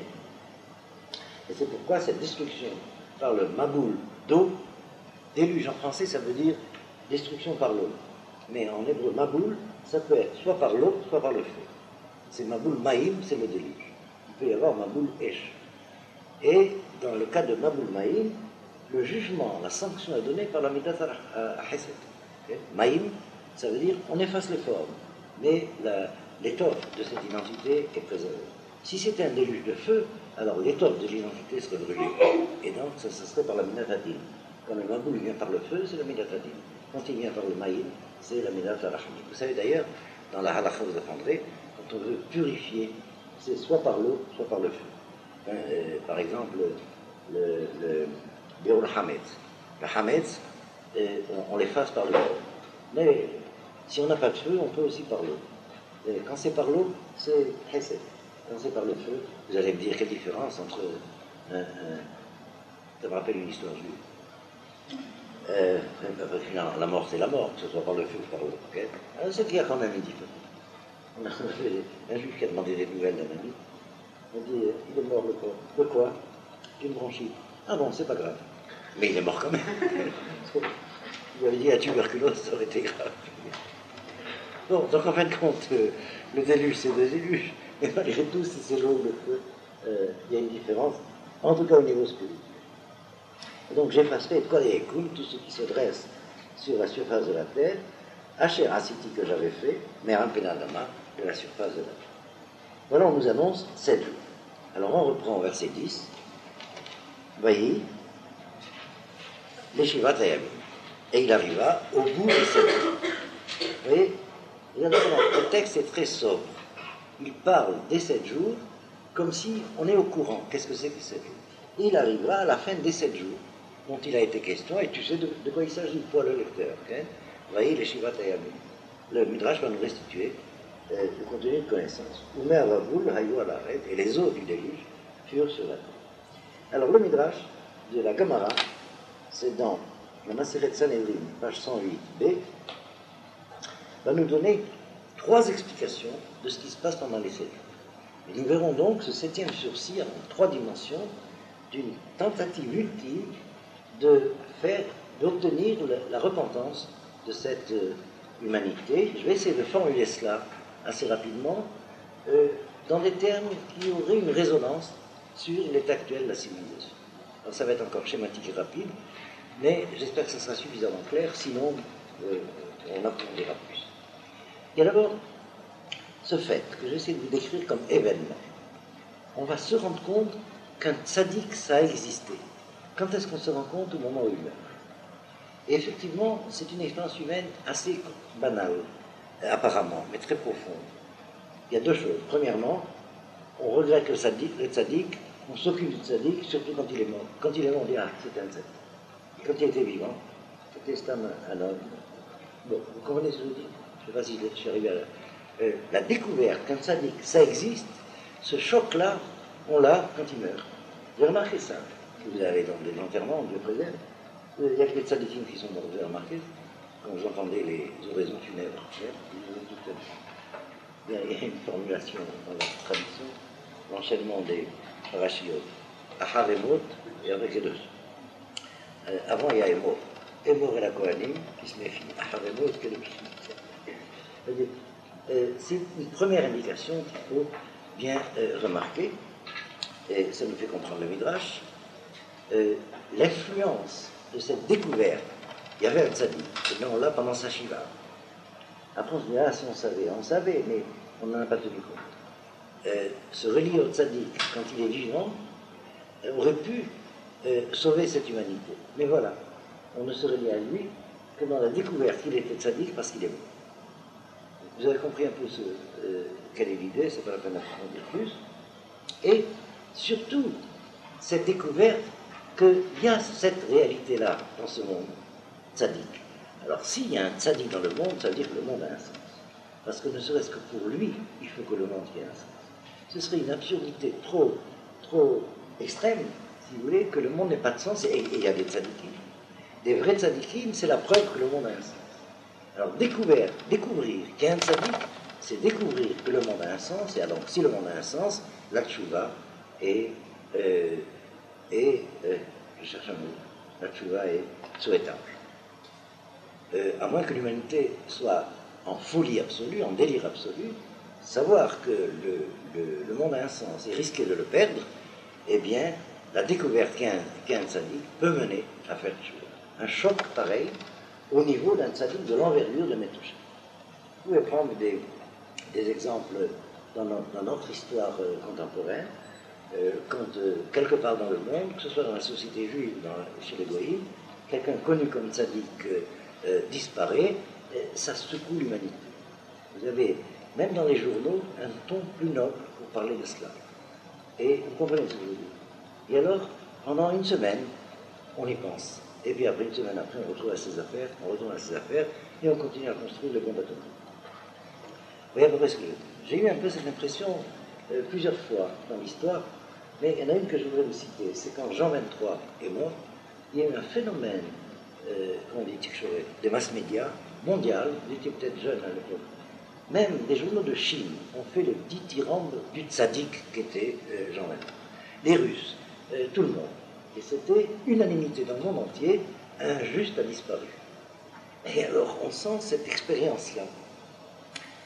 Et c'est pourquoi cette destruction par le maboul d'eau, déluge en français, ça veut dire destruction par l'eau. Mais en hébreu, maboul, ça peut être soit par l'eau, soit par le feu. C'est maboul maïm, c'est le déluge. Il peut y avoir maboul esh. Et dans le cas de maboul maïm, le jugement, la sanction est donnée par la midat ha-hesed. Okay? Maïm, ça veut dire on efface les formes, mais la, l'étoffe de cette identité est préservée. Si c'était un déluge de feu, alors l'étoffe de l'identité serait brûlée. Et donc, ça, ça serait par la midat hadin. Quand le maboul vient par le feu, c'est la midat hadin. Quand il vient par le maïm, c'est la midat ha-rahmi. Vous savez d'ailleurs, dans la halakha, vous apprendrez, quand on veut purifier, c'est soit par l'eau, soit par le feu. Euh, par exemple, le, le Biur Hametz. Le Hametz, euh, on, on l'efface par le feu. Mais si on n'a pas de feu, on peut aussi par l'eau. Et quand c'est par l'eau, c'est Hesed. Quand c'est par le feu, vous allez me dire quelle différence entre... Un, un, ça me rappelle une histoire juive. Euh, la mort, c'est la mort, que ce soit par le feu ou par l'eau. Okay? Alors, c'est qu'il y a quand même une différence. On a un juif qui a demandé des nouvelles d'un ami. On dit, il est mort le corps. De quoi? D'une bronchite. Ah bon, c'est pas grave. Mais il est mort quand même. Il avait dit la tuberculose, ça aurait été grave. Bon, donc en fin de compte, euh, le déluge, c'est le déluge, mais malgré tout, si c'est l'eau ou le feu, euh, il y a une différence, en tout cas au niveau spirituel. Et donc j'effacerai Koleekum, tout ce qui se dresse sur la surface de la terre, Asher Asiti que j'avais fait, mais un Penadama de la surface de la terre. Voilà, on nous annonce sept jours. Alors on reprend au verset dix. Voyez, les Shivat Hayamim. Et il arriva au bout des sept jours. Vous voyez, le texte est très sobre. Il parle des sept jours comme si on est au courant. Qu'est-ce que c'est que sept jours? Et il arrivera à la fin des sept jours dont il a été question, et tu sais de, de quoi il s'agit, toi le lecteur. Okay? Vous voyez, les Shivat Hayamim. Le Midrash va nous restituer euh, le contenu de connaissance. Umer Vavul, Hayu Alaret, et les eaux du déluge furent sur la terre. Alors le Midrash de la Gemara, c'est dans la Maseret Sanhedrin, page cent huit b, va nous donner trois explications de ce qui se passe pendant les sept jours. Et nous verrons donc ce septième sursis en trois dimensions d'une tentative ultime de faire, d'obtenir la, la repentance de cette euh, humanité. Je vais essayer de formuler cela assez rapidement euh, dans des termes qui auraient une résonance sur l'état actuel de la civilisation. Alors ça va être encore schématique et rapide, mais j'espère que ça sera suffisamment clair, sinon euh, on apprendra plus. Il y a d'abord ce fait que j'essaie de vous décrire comme événement. On va se rendre compte qu'un tzaddik, ça a existé. Quand est-ce qu'on se rend compte? Au moment où il meurt. Et effectivement, c'est une expérience humaine assez banale, apparemment, mais très profonde. Il y a deux choses. Premièrement, on regrette le tzaddik, le tzaddik, on s'occupe du tzaddik, surtout quand il est mort. Quand il est mort, on dit « Ah, c'était un tzaddik ». Quand il était vivant, c'était un, un homme. Bon, vous comprenez ce que je veux dire? Je ne sais pas si je suis arrivé à la... Euh, la découverte qu'un tzaddik, ça existe, ce choc-là, on l'a quand il meurt. Vous avez remarqué ça? Vous allez dans des enterrements, on Dieu préserve. Il y a que les tzaddikim qui sont morts, vous avez remarqué? Quand vous entendez les oraisons funèbres, il y a une formulation dans la tradition, l'enchaînement des parachiotes, Ahar Emot et avec les deux. Euh, avant, il y a Emor. Emor et la Kohanim qui se méfient. Ahar Emot que le Pishit. Euh, c'est une première indication qu'il faut bien euh, remarquer, et ça nous fait comprendre le Midrash, euh, l'influence de cette découverte. Il y avait un tzaddik, et là on l'a pendant sa shiva. Après on se dit, ah si on savait, on savait, mais on n'en a pas tenu compte. Euh, se relier au tzaddik quand il est vivant euh, aurait pu euh, sauver cette humanité. Mais voilà, on ne se relie à lui que dans la découverte qu'il était tzaddik parce qu'il est mort. Vous avez compris un peu ce, euh, quelle est l'idée, c'est pas la peine d'apprendre plus. Et surtout, cette découverte qu'il y a cette réalité-là dans ce monde, tzaddik. Alors s'il y a un tzaddik dans le monde, ça veut dire que le monde a un sens. Parce que ne serait-ce que pour lui, il faut que le monde ait un sens. Ce serait une absurdité trop, trop extrême, si vous voulez, que le monde n'ait pas de sens, et il y a des tzaddikim. Des vrais tzaddikim, c'est la preuve que le monde a un sens. Alors découvrir, découvrir qu'il y a un tzaddik, c'est découvrir que le monde a un sens, et alors si le monde a un sens, la tchouva est, euh, est euh, je cherche un mot, la tchouva est souhaitable. Euh, à moins que l'humanité soit en folie absolue, en délire absolu, savoir que le, le, le monde a un sens et risquer de le perdre, eh bien, la découverte qu'il y a un, qu'il y a un tzaddik peut mener à faire tchouva. Un choc pareil, au niveau d'un tzaddik de l'envergure de Metoucha. Vous pouvez prendre des, des exemples dans notre, dans notre histoire euh, contemporaine, euh, quand euh, quelque part dans le monde, que ce soit dans la société juive, dans, chez les goïms, quelqu'un connu comme tzaddik euh, euh, disparaît, euh, ça secoue l'humanité. Vous avez, même dans les journaux, un ton plus noble pour parler de cela. Et vous comprenez ce que je veux dire. Et alors, pendant une semaine, on y pense. Et puis après, une semaine après, on retrouve à ses affaires, on retourne à ses affaires, et on continue à construire les bombes atomiques. Vous voyez à peu près ce que je veux dire. J'ai eu un peu cette impression euh, plusieurs fois dans l'histoire, mais il y en a une que je voudrais vous citer. C'est quand Jean vingt-trois est mort, il y a eu un phénomène, euh, comment on dit, des masses médias mondial, vous étiez peut-être jeune à l'époque, même des journaux de Chine ont fait le dithyrambe du tzaddik qu'était euh, Jean vingt-trois. Les Russes, euh, tout le monde. Et c'était unanimité dans le monde entier, un juste a disparu. Et alors, on sent cette expérience-là.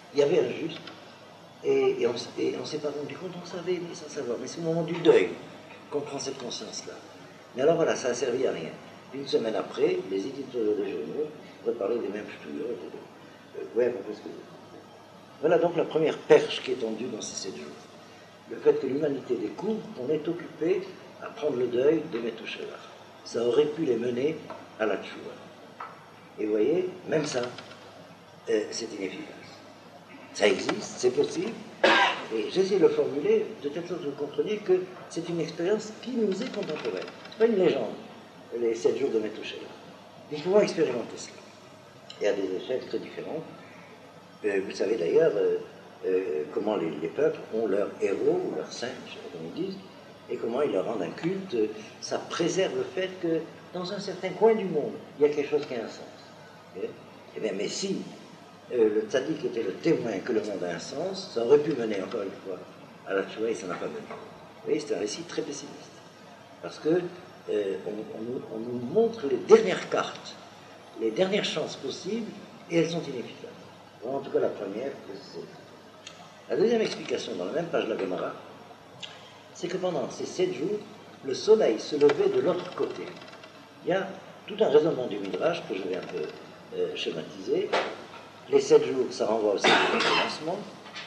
il y avait un juste, et, et on ne s'est pas rendu compte, on savait, mais sans savoir. Mais c'est au moment du deuil qu'on prend cette conscience-là. Mais alors voilà, ça n'a servi à rien. Une semaine après, les éditeurs des journaux reparlaient des mêmes ch'touilles. Euh, ouais, à peu près ce que... Voilà donc la première perche qui est tendue dans ces sept jours. Le fait que l'humanité découvre qu'on est occupé à prendre le deuil de Methuselah. Ça aurait pu les mener à la tchouva. Et vous voyez, même ça, euh, c'est inefficace. Ça existe, c'est possible, et j'essaie de le formuler de telle sorte que vous compreniez que c'est une expérience qui nous est contemporaine. Ce n'est pas une légende, les sept jours de Methuselah. Il faut expérimenter cela. Et à des échelles très différentes. Euh, vous savez d'ailleurs euh, euh, comment les, les peuples ont leurs héros, ou leurs saints, je sais pas comment ils disent, et comment ils leur rendent un culte. Ça préserve le fait que dans un certain coin du monde, il y a quelque chose qui a un sens. Okay? Eh bien, mais si euh, le tzaddik était le témoin que le monde a un sens, ça aurait pu mener, encore une fois, à la tchouva, et ça n'a pas mené. Vous voyez, c'est un récit très pessimiste. Parce que euh, on, on, nous, on nous montre les dernières cartes, les dernières chances possibles, et elles sont inefficaces. Bon, en tout cas, la première, c'est... La deuxième explication, dans la même page de la Gemara, c'est que pendant ces sept jours, le soleil se levait de l'autre côté. Il y a tout un raisonnement du Midrash que je vais un peu euh, schématiser. Les sept jours, ça renvoie au sept jours du commencement.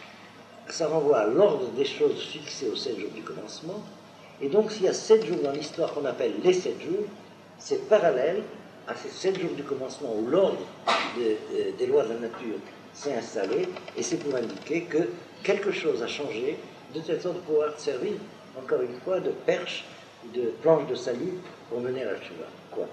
Ça renvoie à l'ordre des choses fixées aux sept jours du commencement. Et donc, s'il y a sept jours dans l'histoire qu'on appelle les sept jours, c'est parallèle à ces sept jours du commencement où l'ordre de, euh, des lois de la nature s'est installé, et c'est pour indiquer que quelque chose a changé, de telle sorte de pouvoir servir, encore une fois, de perche, de planche de salut pour mener à la tchouva. Quoi?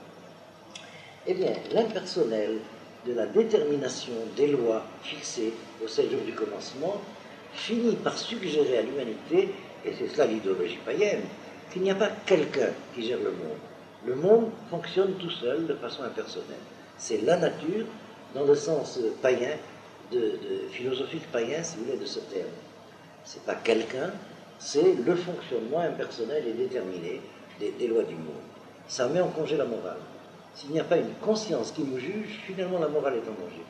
Eh bien, l'impersonnel de la détermination des lois fixées aux sept jours du commencement finit par suggérer à l'humanité, et c'est cela l'idéologie païenne, qu'il n'y a pas quelqu'un qui gère le monde. Le monde fonctionne tout seul, de façon impersonnelle. C'est la nature, dans le sens païen, de, de philosophique païen, si vous voulez, de ce terme. C'est pas quelqu'un, c'est le fonctionnement impersonnel et déterminé des, des lois du monde. Ça met en congé la morale. S'il n'y a pas une conscience qui nous juge, finalement la morale est en danger.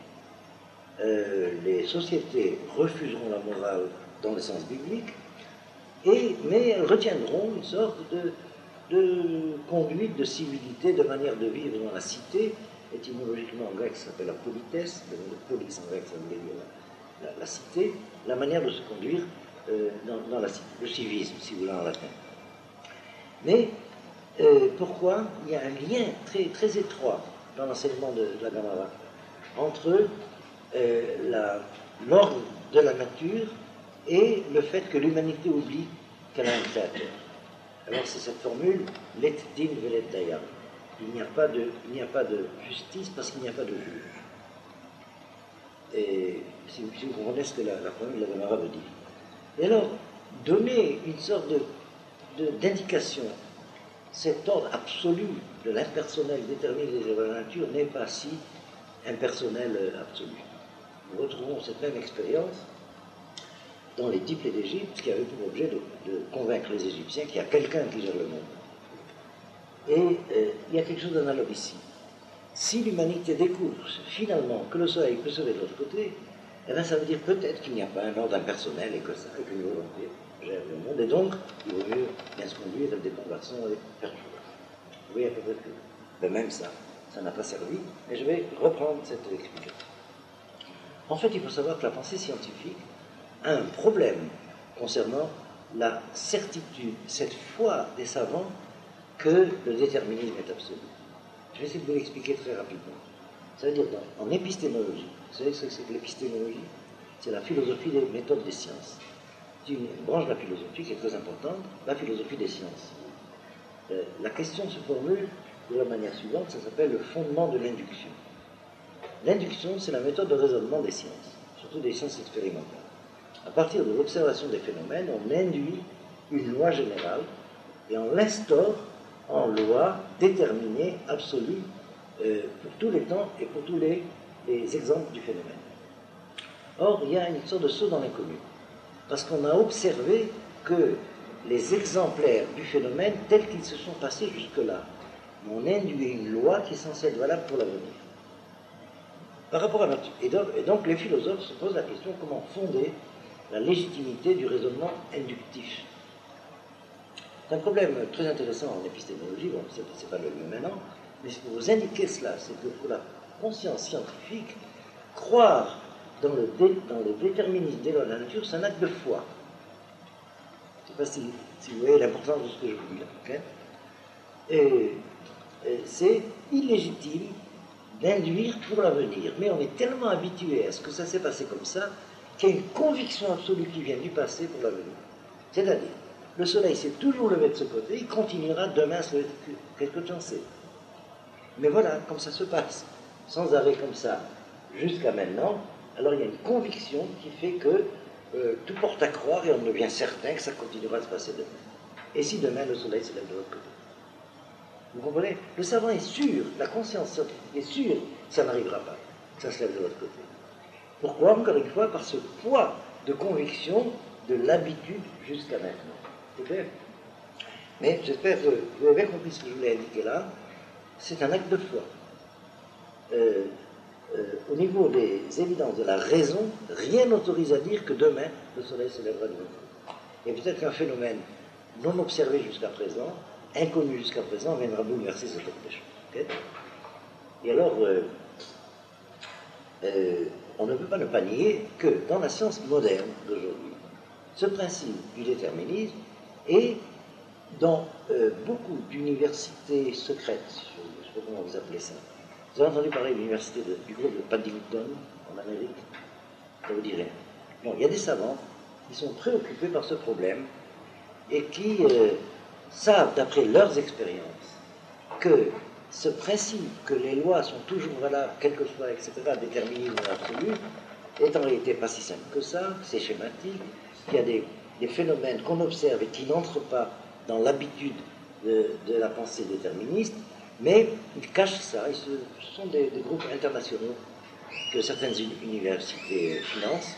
Euh, les sociétés refuseront la morale dans le sens biblique, et, mais elles retiendront une sorte de, de conduite, de civilité, de manière de vivre dans la cité. Étymologiquement en grec, ça s'appelle la politesse, le polis en grec, ça veut dire la, la, la cité, la manière de se conduire euh, dans, dans la cité, le civisme, si vous voulez, en latin. Mais euh, pourquoi il y a un lien très, très étroit dans l'enseignement de, de la Gemara entre euh, la, l'ordre de la nature et le fait que l'humanité oublie qu'elle a un créateur. Alors c'est cette formule « let din velet dayam ». Il n'y a pas de, il n'y a pas de justice parce qu'il n'y a pas de juge. Et si, si vous comprenez ce que la, la formule de la Gemara veut dire. Et alors, donner une sorte de, de, d'indication, cet ordre absolu de l'impersonnel déterminé des lois de la nature n'est pas si impersonnel absolu. Nous retrouvons cette même expérience dans les dix plaies d'Égypte qui avait pour objet de, de convaincre les Égyptiens qu'il y a quelqu'un qui gère le monde. Et euh, il y a quelque chose d'analogue ici. Si l'humanité découvre finalement que le soleil peut se lever de l'autre côté, eh bien ça veut dire peut-être qu'il n'y a pas un ordre impersonnel et que ça, et qu'une volonté gère le monde, et donc il vaut mieux bien se conduire avec des conversions et faire tout. Vous voyez à peu près que ben même ça, ça n'a pas servi, et je vais reprendre cette explication. En fait, il faut savoir que la pensée scientifique a un problème concernant la certitude, cette foi des savants que le déterminisme est absolu. Je vais essayer de vous l'expliquer très rapidement. Ça veut dire, dans, en épistémologie, vous savez ce que c'est que l'épistémologie? C'est la philosophie des méthodes des sciences. C'est une branche de la philosophie qui est très importante, la philosophie des sciences. Euh, la question se formule de la manière suivante, ça s'appelle le fondement de l'induction. L'induction, c'est la méthode de raisonnement des sciences, surtout des sciences expérimentales. À partir de l'observation des phénomènes, on induit une loi générale et on l'instaure en loi déterminée, absolue, euh, pour tous les temps et pour tous les, les exemples du phénomène. Or, il y a une sorte de saut dans l'inconnu, parce qu'on a observé que les exemplaires du phénomène, tels qu'ils se sont passés jusque-là, on induit une loi qui est censée être valable pour l'avenir. par rapport à notre... Et donc, et donc les philosophes se posent la question comment fonder la légitimité du raisonnement inductif. C'est un problème très intéressant en épistémologie, bon, ce n'est pas le lieu maintenant, mais pour vous indiquer cela, c'est que pour la conscience scientifique, croire dans le, dé, dans le déterminisme des lois de la nature, c'est un acte de foi. Je ne sais pas si, si vous voyez l'importance de ce que je vous dis là. Okay? Et, et c'est illégitime d'induire pour l'avenir, mais on est tellement habitué à ce que ça s'est passé comme ça qu'il y a une conviction absolue qui vient du passé pour l'avenir. C'est-à-dire, le soleil s'est toujours levé de ce côté, il continuera demain à se lever de quelque chose sait. Mais voilà, comme ça se passe, sans arrêt comme ça, jusqu'à maintenant, alors il y a une conviction qui fait que euh, tout porte à croire et on devient certain que ça continuera de se passer demain. Et si demain le soleil se lève de l'autre côté? Vous comprenez? Le savant est sûr, la conscience scientifique est sûre que ça n'arrivera pas, que ça se lève de l'autre côté. Pourquoi? Encore une fois, par ce poids de conviction de l'habitude jusqu'à maintenant. C'est clair? Mais j'espère que vous avez bien compris ce que je voulais indiquer là. C'est un acte de foi. Euh, euh, au niveau des évidences de la raison, rien n'autorise à dire que demain, le soleil se lèvera de nouveau. Et peut-être qu'un phénomène non observé jusqu'à présent, inconnu jusqu'à présent, viendra bouleverser cette ordre des choses. Okay? Et alors, euh, euh, on ne peut pas ne pas nier que dans la science moderne d'aujourd'hui, ce principe du déterminisme est dans euh, beaucoup d'universités secrètes, je ne sais pas comment vous appelez ça. Vous avez entendu parler de l'université de, du groupe de Paddington en Amérique? Ça vous dit rien. Bon, il y a des savants qui sont préoccupés par ce problème et qui euh, savent, d'après leurs expériences, que ce principe que les lois sont toujours valables, quel que soit, et cetera, déterminisme absolu, est en réalité pas si simple que ça, c'est schématique, qu'il y a des, des phénomènes qu'on observe et qui n'entrent pas dans l'habitude de, de la pensée déterministe, mais ils cachent ça, et ce, ce sont des, des groupes internationaux que certaines universités financent,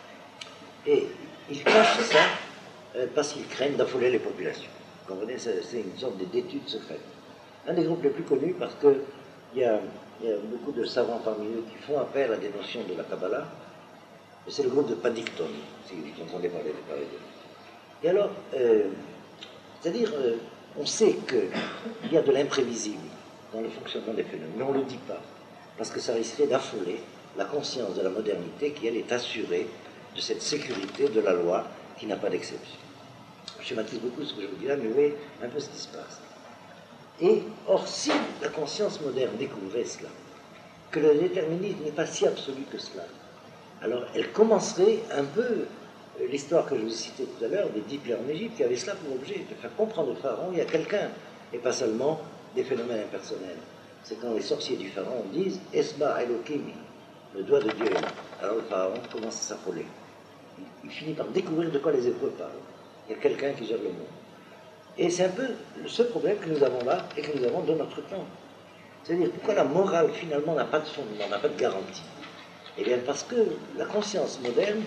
et ils cachent ça euh, parce qu'ils craignent d'affoler les populations. Vous comprenez, c'est, c'est une sorte d'étude secrète. Un des groupes les plus connus, parce qu'il y, y a beaucoup de savants parmi eux qui font appel à des notions de la Kabbalah, et c'est le groupe de Paddington, si vous entendez parler de parler d'eux. Et alors, euh, c'est-à-dire, euh, on sait qu'il y a de l'imprévisible dans le fonctionnement des phénomènes, mais on ne le dit pas, parce que ça risquerait d'affoler la conscience de la modernité qui, elle, est assurée de cette sécurité de la loi qui n'a pas d'exception. Je schématise beaucoup ce que je vous dis là, mais vous voyez un peu ce qui se passe. Et, or, si la conscience moderne découvrait cela, que le déterminisme n'est pas si absolu que cela, alors elle commencerait un peu l'histoire que je vous citais tout à l'heure des dix plaies en Égypte, qui avait cela pour objet de faire comprendre au pharaon il y a quelqu'un, et pas seulement des phénomènes impersonnels. C'est quand les sorciers du pharaon disent « Esma Elohim », le doigt de Dieu est là. Alors le pharaon commence à s'affoler. Il, il finit par découvrir de quoi les Hébreux parlent. Il y a quelqu'un qui gère le monde. Et c'est un peu ce problème que nous avons là et que nous avons de notre temps. C'est-à-dire, pourquoi la morale, finalement, n'a pas de fondement, n'a pas de garantie? Eh bien, parce que la conscience moderne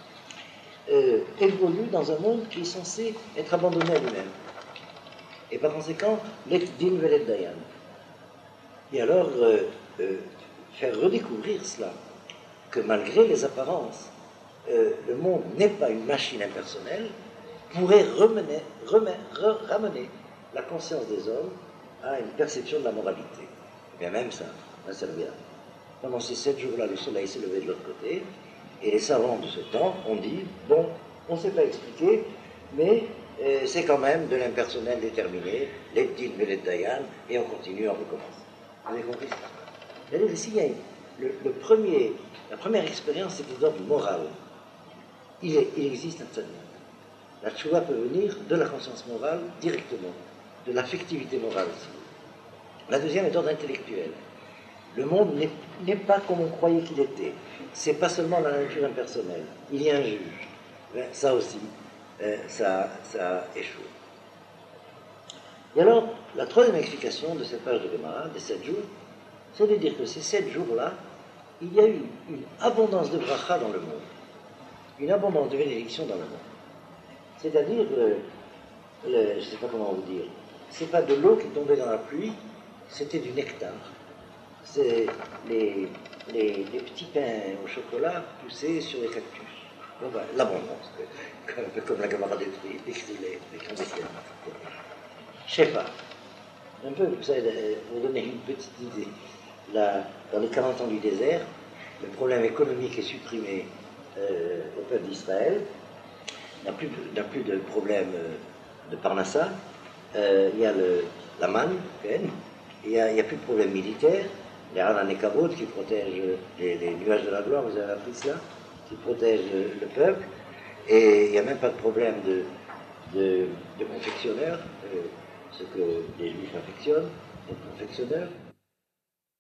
euh, évolue dans un monde qui est censé être abandonné à lui-même. Et par conséquent, l'Ek Din Velet Dayan. Et alors, euh, euh, faire redécouvrir cela, que malgré les apparences, euh, le monde n'est pas une machine impersonnelle, pourrait remener, remet, re, ramener la conscience des hommes à une perception de la moralité. Et bien même ça, ça sert bien. Pendant ces sept jours-là, le soleil s'est levé de l'autre côté, et les savants de ce temps ont dit, bon, on ne sait pas expliquer, mais euh, c'est quand même de l'impersonnel déterminé, les Din Velet Dayan, et on continue, on recommence. Vous avez compris ça? C'est-à-dire ici, il y a le, le premier, la première expérience, c'était d'ordre moral. Il, est, il existe un tzaddik. La tchouva peut venir de la conscience morale directement, de l'affectivité morale aussi. La deuxième est d'ordre intellectuel. Le monde n'est, n'est pas comme on croyait qu'il était. C'est pas seulement la nature impersonnelle. Il y a un juge. Ben, ça aussi, euh, ça, ça échoue. Et alors, la troisième explication de cette page de Gemara, des sept jours, c'est de dire que ces sept jours-là, il y a eu une abondance de bracha dans le monde, une abondance de bénédiction dans le monde. C'est-à-dire, le, le, je ne sais pas comment vous dire, c'est pas de l'eau qui tombait dans la pluie, c'était du nectar. C'est les, les, les petits pains au chocolat poussés sur les cactus. Bon, ben, l'abondance, un peu comme la camarade décrit les, les clandestins. Je sais pas. Un peu, vous savez, pour vous donner une petite idée, là, dans les quarante ans du désert, le problème économique est supprimé euh, au peuple d'Israël. Il n'y a plus de, n'a plus de problème de Parnassa. Euh, il y a le, la manne, il n'y a, a plus de problème militaire. Les Hanan et Kavod qui protègent les, les nuages de la gloire, vous avez appris cela, qui protègent le, le peuple. Et il n'y a même pas de problème de, de, de confectionneurs, euh, ce que les juifs affectionnent, les confectionneurs.